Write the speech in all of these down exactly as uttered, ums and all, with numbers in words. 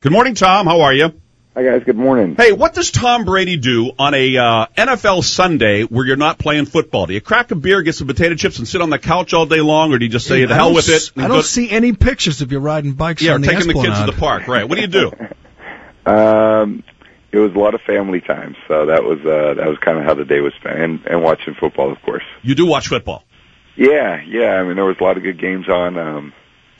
Good morning, Tom. How are you? Hi, guys. Good morning. Hey, what does Tom Brady do on a uh, N F L Sunday where you're not playing football? Do you crack a beer, get some potato chips, and sit on the couch all day long, or do you just say, Hey, the I hell don't with it? s- I don't see any pictures of you riding bikes Yeah, or on the taking the kids to Esplanade. the park, right? What do you do? Um, it was a lot of family time, so that was uh, that was kind of how the day was spent, and, and watching football, of course. You do watch football. Yeah, yeah. I mean, there was a lot of good games on. Um,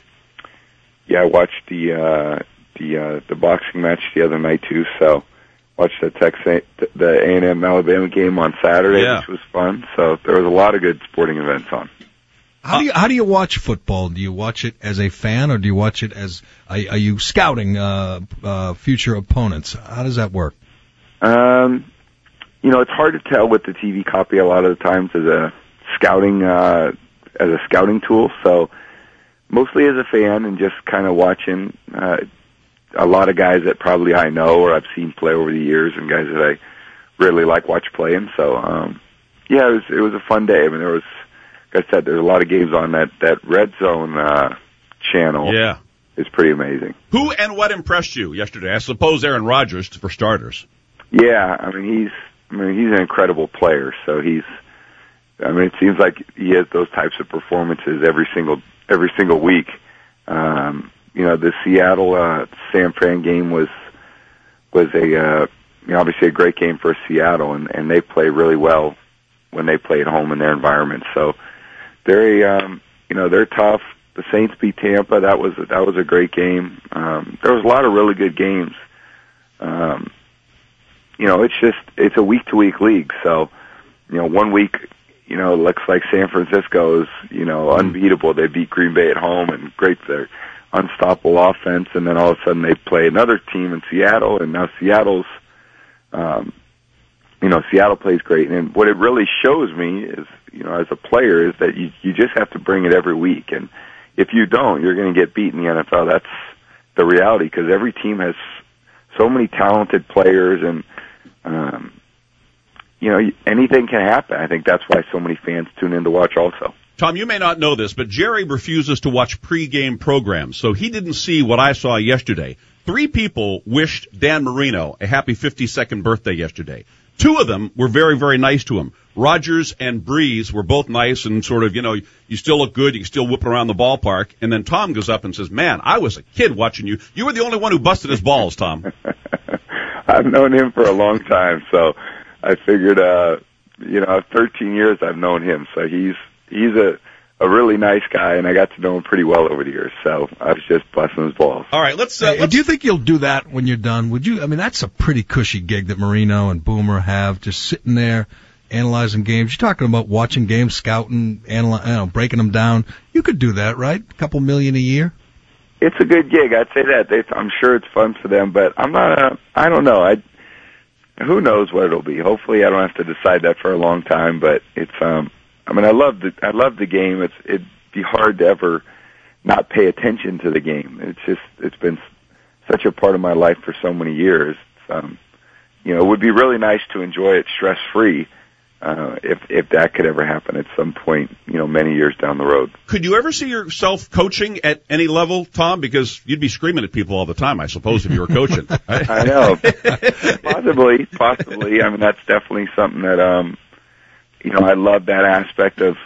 yeah, I watched the uh, the uh, the boxing match the other night too. So watched the Texas the A and M Alabama game on Saturday, Yeah. which was fun. So there was a lot of good sporting events on. How do you how do you watch football? Do you watch it as a fan, or do you watch it as are, are you scouting uh, uh, future opponents? How does that work? Um, you know, it's hard to tell with the T V copy a lot of the times as a scouting uh, as a scouting tool. So mostly as a fan and just kind of watching uh, a lot of guys that probably I know or I've seen play over the years, and guys that I really like watch playing. So um, yeah, it was it was a fun day. I mean, there was, like I said, there's a lot of games on that that Red Zone uh, channel. Yeah. It's pretty amazing. Who and what impressed you yesterday? I suppose Aaron Rodgers, for starters. Yeah, I mean he's I mean he's an incredible player. So he's I mean it seems like he has those types of performances every single every single week. Um, you know, the Seattle uh, San Fran game was was a uh, you know, obviously a great game for Seattle, and, and they play really well when they play at home in their environment. So they're um, you know they're tough. The Saints beat Tampa. That was that was a great game. Um, there was a lot of really good games. Um, you know, it's just it's a week to week league. So you know, one week you know looks like San Francisco is you know unbeatable. They beat Green Bay at home and great their unstoppable offense, and then all of a sudden they play another team in Seattle, and now Seattle's um, you know Seattle plays great. And what it really shows me is you know as a player is that you you just have to bring it every week, and if you don't, you're going to get beat in the N F L. That's the reality, because every team has so many talented players, and um, you know anything can happen. I think that's why so many fans tune in to watch also. Tom, you may not know this, but Jerry refuses to watch pregame programs, so he didn't see what I saw yesterday. Three people wished Dan Marino a happy fifty-second birthday yesterday. Two of them were very, very nice to him. Rodgers and Breeze were both nice and sort of, you know, you still look good, you can still whip around the ballpark. And then Tom goes up and says, man, I was a kid watching you. You were the only one who busted his balls, Tom. I've known him for a long time, so I figured, uh, you know, thirteen years I've known him, so he's he's a, a really nice guy, and I got to know him pretty well over the years, so I was just busting his balls. All right, let's... Uh, Hey, let's do you think you'll do that when you're done? Would you? I mean, that's a pretty cushy gig that Marino and Boomer have, just sitting there analyzing games. You're talking about watching games, scouting, analy- you know, breaking them down. You could do that, right? A couple million a year. It's a good gig, I'd say that. They, I'm sure it's fun for them, but I'm not. A, I don't know. I who knows what it'll be. Hopefully, I don't have to decide that for a long time. But it's. um I mean, I love the I love the game. It's it'd be hard to ever not pay attention to the game. It's just it's been such a part of my life for so many years. Um, you know, it would be really nice to enjoy it stress free. Uh, if if that could ever happen at some point, you know, many years down the road. Could you ever see yourself coaching at any level, Tom? Because you'd be screaming at people all the time, I suppose, if you were coaching. Right? I know, possibly, possibly. I mean, that's definitely something that um, you know, I love that aspect of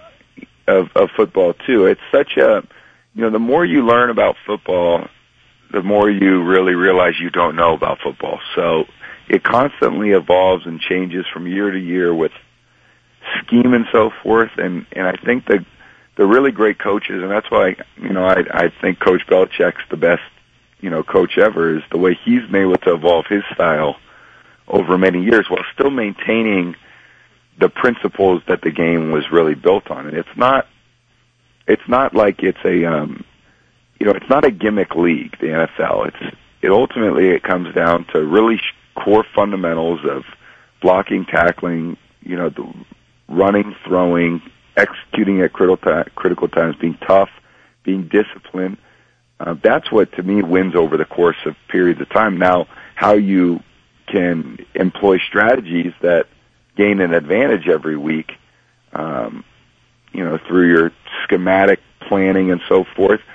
of, of football too. It's such a, you know, the more you learn about football, the more you really realize you don't know about football. So it constantly evolves and changes from year to year with scheme and so forth. And, and I think the, the really great coaches, and that's why, you know, I, I think Coach Belichick's the best, you know, coach ever, is the way he's been able to evolve his style over many years while still maintaining the principles that the game was really built on. And it's not, it's not like it's a, um, you know, it's not a gimmick league, the N F L. It's, it ultimately, it comes down to really core fundamentals of blocking, tackling, you know, the running, throwing, executing at critical ta- critical times, being tough, being disciplined. Uh, that's what, to me, wins over the course of periods of time. Now, how you can employ strategies that gain an advantage every week, um, you know, through your schematic planning and so forth,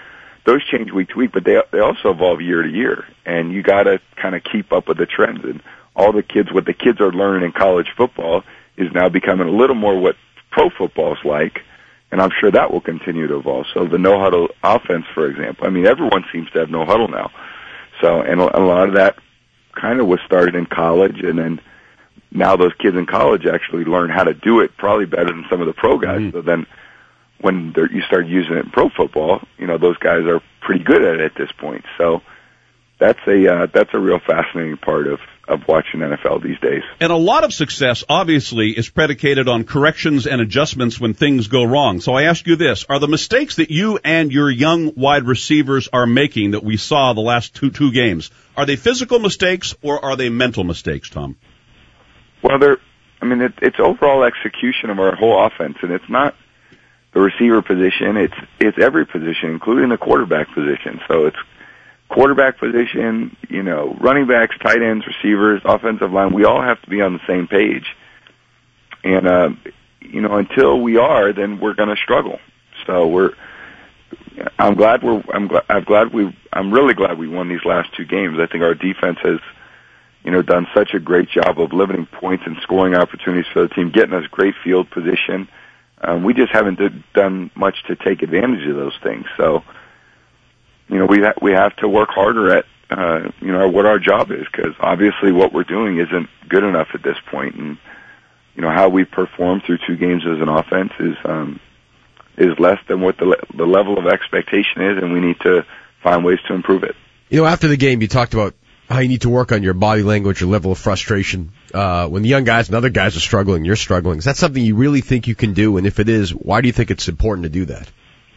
those change week to week, but they they also evolve year to year, and you got to kind of keep up with the trends. And all the kids, what the kids are learning in college football is now becoming a little more what pro football is like, and I'm sure that will continue to evolve. So the no huddle offense, for example, I mean, everyone seems to have no huddle now. So, and a lot of that kind of was started in college, and then now those kids in college actually learn how to do it probably better than some of the pro guys. Mm-hmm. So then when you start using it in pro football, you know, those guys are pretty good at it at this point. So that's a uh, that's a real fascinating part of, of watching N F L these days. And a lot of success, obviously, is predicated on corrections and adjustments when things go wrong. So I ask you this, are the mistakes that you and your young wide receivers are making that we saw the last two two games, are they physical mistakes or are they mental mistakes, Tom? Well, they're, I mean, it, it's overall execution of our whole offense, and it's not the receiver position, it's it's every position, including the quarterback position. So it's quarterback position, you know, running backs, tight ends, receivers, offensive line. We all have to be on the same page. And, uh, you know, until we are, then we're going to struggle. So we're, I'm glad we're, I'm glad, I'm glad we, I'm really glad we won these last two games. I think our defense has, you know, done such a great job of limiting points and scoring opportunities for the team, getting us great field position. Um, we just haven't did, done much to take advantage of those things. So, you know, we ha- we have to work harder at, uh, you know, what our job is, because obviously what we're doing isn't good enough at this point. And, you know, how we perform through two games as an offense is, um, is less than what the, le- the level of expectation is, and we need to find ways to improve it. You know, after the game, you talked about how you need to work on your body language, your level of frustration. Uh, when the young guys and other guys are struggling, you're struggling. Is that something you really think you can do? And if it is, why do you think it's important to do that?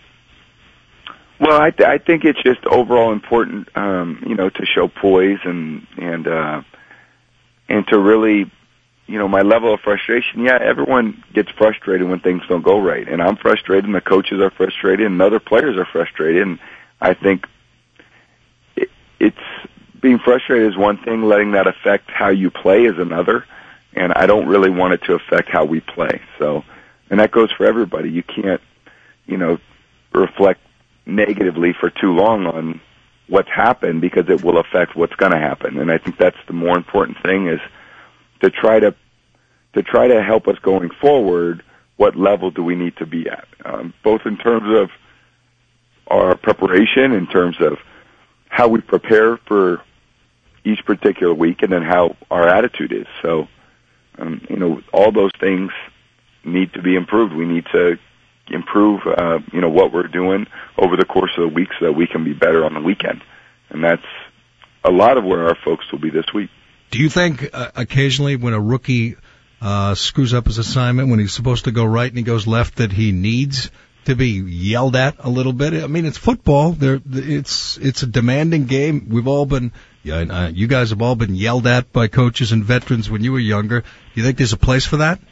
Well, I, th- I think it's just overall important, um, you know, to show poise and, and, uh, and to really, you know, my level of frustration. Yeah, everyone gets frustrated when things don't go right. And I'm frustrated, and the coaches are frustrated, and other players are frustrated. And I think it, it's, being frustrated is one thing, letting that affect how you play is another, and I don't really want it to affect how we play. So, and that goes for everybody. You can't, you know, reflect negatively for too long on what's happened, because it will affect what's going to happen. And I think that's the more important thing, is to try to to try to help us going forward. What level do we need to be at, um, both in terms of our preparation, in terms of how we prepare for each particular week, and then how our attitude is. So, um, you know, all those things need to be improved. We need to improve, uh, you know, what we're doing over the course of the week so that we can be better on the weekend. And that's a lot of where our focus will be this week. Do you think uh, occasionally when a rookie uh, screws up his assignment, when he's supposed to go right and he goes left, that he needs to be yelled at a little bit? I mean, it's football. There, it's it's a demanding game. We've all been, yeah, uh, you guys have all been yelled at by coaches and veterans when you were younger. Do you think there's a place for that?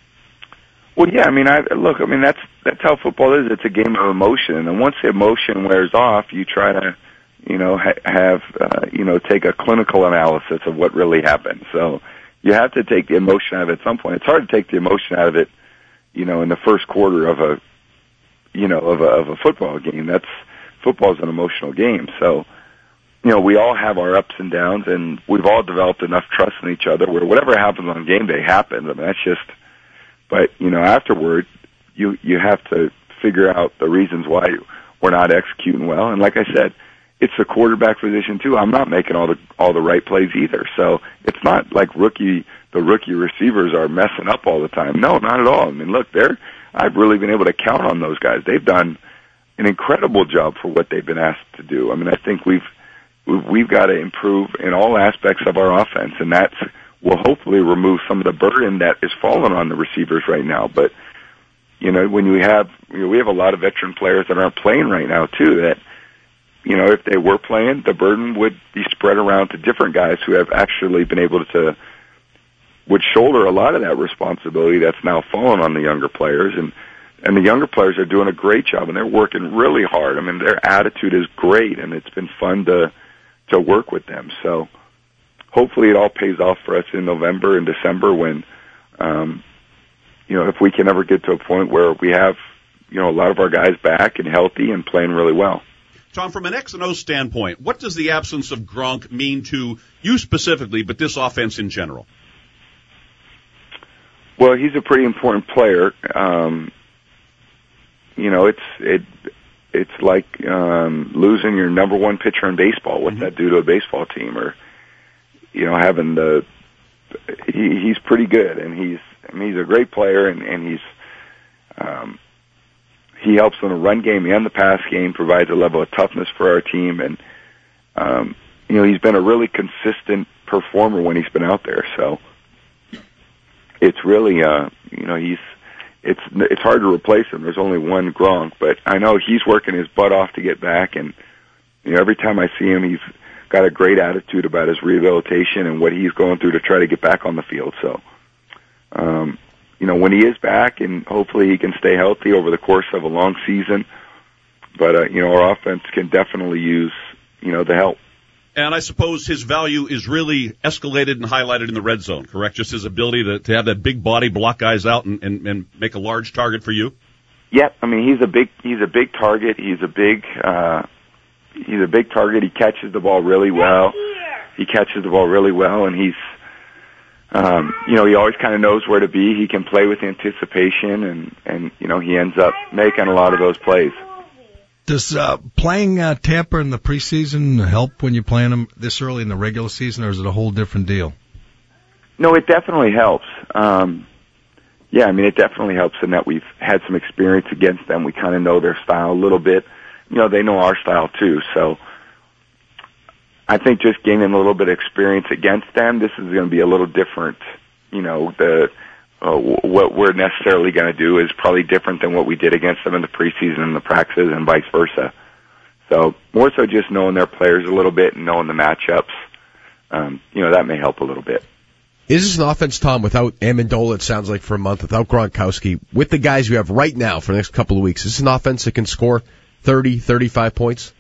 Well, yeah. I mean, I look. I mean, that's that's how football is. It's a game of emotion, and once the emotion wears off, you try to, you know, ha- have uh, you know, take a clinical analysis of what really happened. So you have to take the emotion out of it at some point. It's hard to take the emotion out of it, you know, in the first quarter of a you know, of a, of a football game. That's, football is an emotional game. So, you know, we all have our ups and downs, and we've all developed enough trust in each other where whatever happens on game day happens. I mean, that's just, but, you know, afterward, you, you have to figure out the reasons why we're not executing well. And like I said, it's the quarterback position too. I'm not making all the, all the right plays either. So it's not like rookie, the rookie receivers are messing up all the time. No, not at all. I mean, look, they're, I've really been able to count on those guys. They've done an incredible job for what they've been asked to do. I mean, I think we've we've, we've got to improve in all aspects of our offense, and that will hopefully remove some of the burden that is falling on the receivers right now. But you know, when you have you know, we have a lot of veteran players that aren't playing right now too. That you know, if they were playing, the burden would be spread around to different guys who have actually been able to. Would shoulder a lot of that responsibility that's now fallen on the younger players, and and the younger players are doing a great job, and they're working really hard. I mean, their attitude is great, and it's been fun to to work with them. So hopefully it all pays off for us in November and December when, um, you know, if we can ever get to a point where we have, you know, a lot of our guys back and healthy and playing really well. Tom, from an X and O standpoint, what does the absence of Gronk mean to you specifically, but this offense in general? Well, he's a pretty important player. Um, you know, it's it it's like um, losing your number one pitcher in baseball. What's mm-hmm. that do to a baseball team? Or you know, having the he, he's pretty good, and he's I mean, he's a great player, and, and he's um, he helps in the run game and the pass game, provides a level of toughness for our team, and um, you know, he's been a really consistent performer when he's been out there. So it's really, uh, you know, he's it's it's hard to replace him. There's only one Gronk, but I know he's working his butt off to get back, and you know, every time I see him, he's got a great attitude about his rehabilitation and what he's going through to try to get back on the field. So, um, you know, when he is back, and hopefully he can stay healthy over the course of a long season, but uh, you know, our offense can definitely use, you know, the help. And I suppose his value is really escalated and highlighted in the red zone, correct? Just his ability to, to have that big body, block guys out, and, and, and make a large target for you? Yep. I mean, he's a big, he's a big target. He's a big, uh, he's a big target. He catches the ball really well. He catches the ball really well, and he's, um, you know, he always kind of knows where to be. He can play with anticipation, and, and, you know, he ends up making a lot of those plays. Does uh, playing uh, Tampa in the preseason help when you're playing them this early in the regular season, or is it a whole different deal? No, it definitely helps. Um, yeah, I mean, it definitely helps in that we've had some experience against them. We kind of know their style a little bit. You know, they know our style too. So I think just gaining a little bit of experience against them, this is going to be a little different. You know, the Uh, what we're necessarily going to do is probably different than what we did against them in the preseason and the practices and vice versa. So more so just knowing their players a little bit and knowing the matchups, um, you know, that may help a little bit. Is this an offense, Tom, without Amendola, it sounds like, for a month, without Gronkowski, with the guys you have right now for the next couple of weeks, is this an offense that can score thirty, thirty-five points?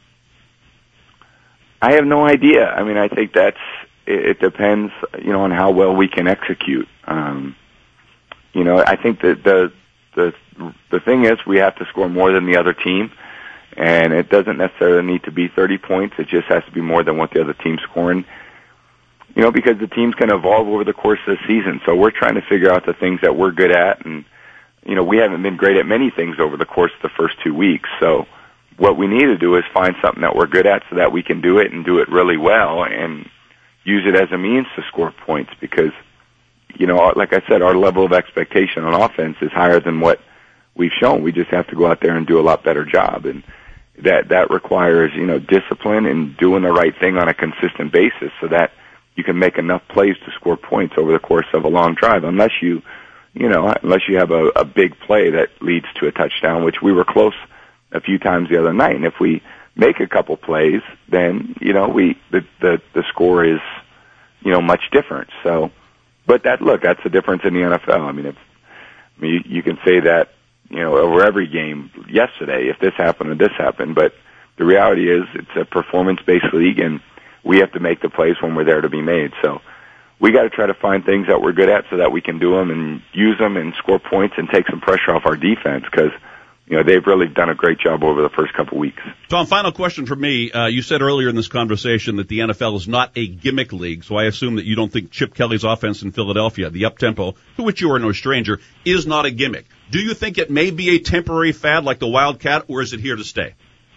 I have no idea. I mean, I think that's, it, it depends, you know, on how well we can execute. Um, You know, I think that the the the thing is we have to score more than the other team, and it doesn't necessarily need to be thirty points. It just has to be more than what the other team's scoring. You know, because the teams can evolve over the course of the season. So we're trying to figure out the things that we're good at, and you know, we haven't been great at many things over the course of the first two weeks. So what we need to do is find something that we're good at so that we can do it and do it really well and use it as a means to score points, because you know, like I said, our level of expectation on offense is higher than what we've shown. We just have to go out there and do a lot better job. And that, that requires, you know, discipline and doing the right thing on a consistent basis so that you can make enough plays to score points over the course of a long drive. Unless you, you know, unless you have a, a big play that leads to a touchdown, which we were close a few times the other night. And if we make a couple plays, then, you know, we, the, the, the score is, you know, much different. So, But that, look, that's the difference in the N F L. I mean, if, I mean, you, you can say that, you know, over every game yesterday, if this happened or this happened, but the reality is it's a performance-based league, and we have to make the plays when we're there to be made. So we got to try to find things that we're good at so that we can do them and use them and score points and take some pressure off our defense, because you know, they've really done a great job over the first couple weeks. Tom, final question for me. Uh, you said earlier in this conversation that the N F L is not a gimmick league, so I assume that you don't think Chip Kelly's offense in Philadelphia, the up-tempo, to which you are no stranger, is not a gimmick. Do you think it may be a temporary fad like the Wildcat, or is it here to stay?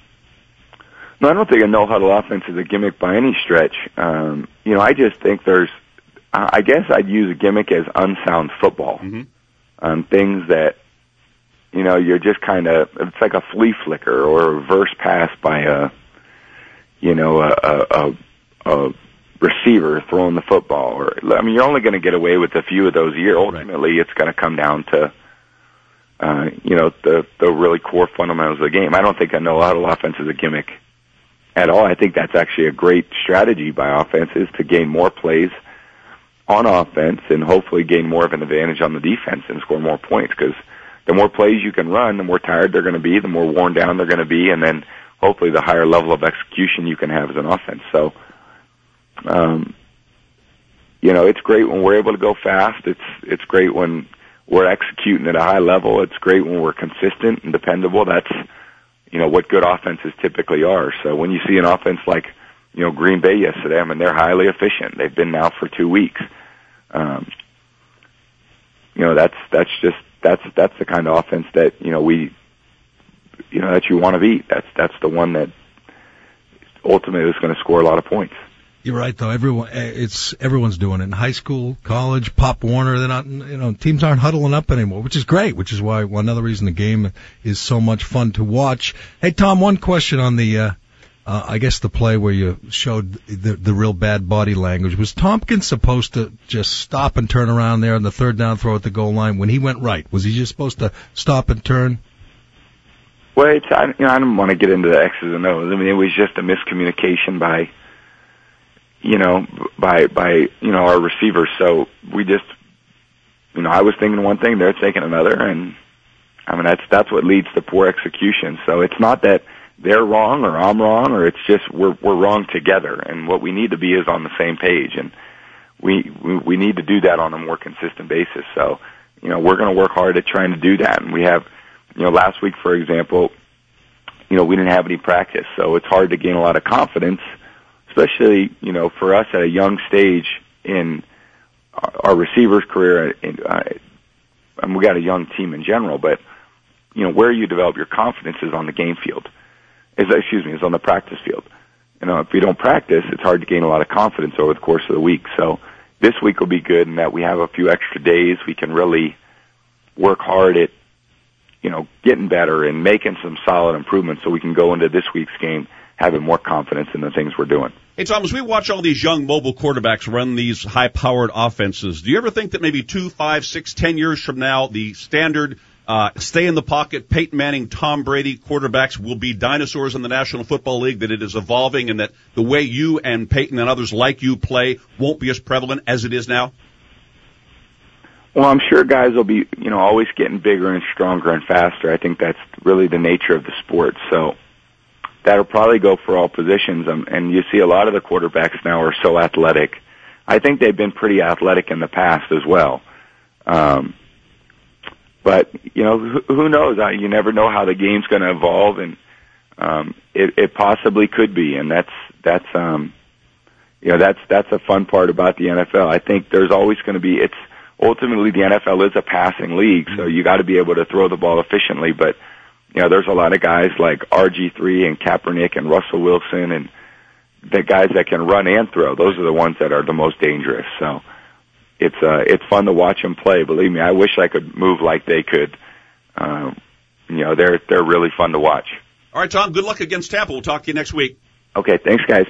No, I don't think a no-huddle offense is a gimmick by any stretch. Um, you know, I just think there's, I guess I'd use a gimmick as unsound football. Mm-hmm. Um, things that, you know, you're just kind of, it's like a flea flicker or a reverse pass by a, you know, a, a, a receiver throwing the football. Or, I mean, you're only going to get away with a few of those a year. Ultimately, right. It's going to come down to, uh, you know, the, the really core fundamentals of the game. I don't think a no-huddle offense is a gimmick at all. I think that's actually a great strategy by offenses to gain more plays on offense and hopefully gain more of an advantage on the defense and score more points, because the more plays you can run, the more tired they're going to be, the more worn down they're going to be, and then hopefully the higher level of execution you can have as an offense. So, um, you know, it's great when we're able to go fast. It's it's great when we're executing at a high level. It's great when we're consistent and dependable. That's, you know, what good offenses typically are. So when you see an offense like, you know, Green Bay yesterday, I mean, they're highly efficient. They've been now for two weeks. Um, you know, that's, that's just, that's, that's the kind of offense that, you know, we, you know, that you want to beat. That's, that's the one that ultimately is going to score a lot of points. You're right, though. Everyone, it's everyone's doing it in high school, college. Pop Warner, they're not, you know, teams aren't huddling up anymore, which is great. Which is why well, another reason the game is so much fun to watch. Hey, Tom, one question on the, uh, uh I guess the play where you showed the the real bad body language. Was Tompkins supposed to just stop and turn around there on the third down throw at the goal line when he went right? Was he just supposed to stop and turn? Well, it's, I, you know, I don't want to get into the X's and O's. I mean, it was just a miscommunication by. you know, by, by, you know, our receivers. So we just, you know, I was thinking one thing, they're thinking another, and I mean, that's, that's what leads to poor execution. So it's not that they're wrong or I'm wrong, or it's just we're, we're wrong together, and what we need to be is on the same page, and we, we, we need to do that on a more consistent basis. So, you know, we're going to work hard at trying to do that, and we have, you know, last week, for example, you know, we didn't have any practice, so it's hard to gain a lot of confidence, especially, you know, for us at a young stage in our receivers' career. Uh, and we got a young team in general, but, you know, where you develop your confidence is on the game field. Is, excuse me, is on the practice field. You know, if you don't practice, it's hard to gain a lot of confidence over the course of the week. So this week will be good in that we have a few extra days. We can really work hard at, you know, getting better and making some solid improvements so we can go into this week's game having more confidence in the things we're doing. Hey, Tom, as we watch all these young mobile quarterbacks run these high-powered offenses, do you ever think that maybe two, five, six, ten years from now, the standard uh, stay-in-the-pocket Peyton Manning, Tom Brady quarterbacks will be dinosaurs in the National Football League, that it is evolving, and that the way you and Peyton and others like you play won't be as prevalent as it is now? Well, I'm sure guys will be, you know, always getting bigger and stronger and faster. I think that's really the nature of the sport. So that'll probably go for all positions. Um, and you see a lot of the quarterbacks now are so athletic. I think they've been pretty athletic in the past as well. Um, but, you know, who, who knows? I, you never know how the game's going to evolve, and um, it, it possibly could be. And that's, that's, um, you know, that's, that's a fun part about the N F L. I think there's always going to be, it's, ultimately the N F L is a passing league, so you got to be able to throw the ball efficiently, but you know, there's a lot of guys like R G three and Kaepernick and Russell Wilson, and the guys that can run and throw. Those are the ones that are the most dangerous. So it's uh, it's fun to watch them play. Believe me, I wish I could move like they could. Um, you know, they're they're really fun to watch. All right, Tom. Good luck against Tampa. We'll talk to you next week. Okay, thanks, guys.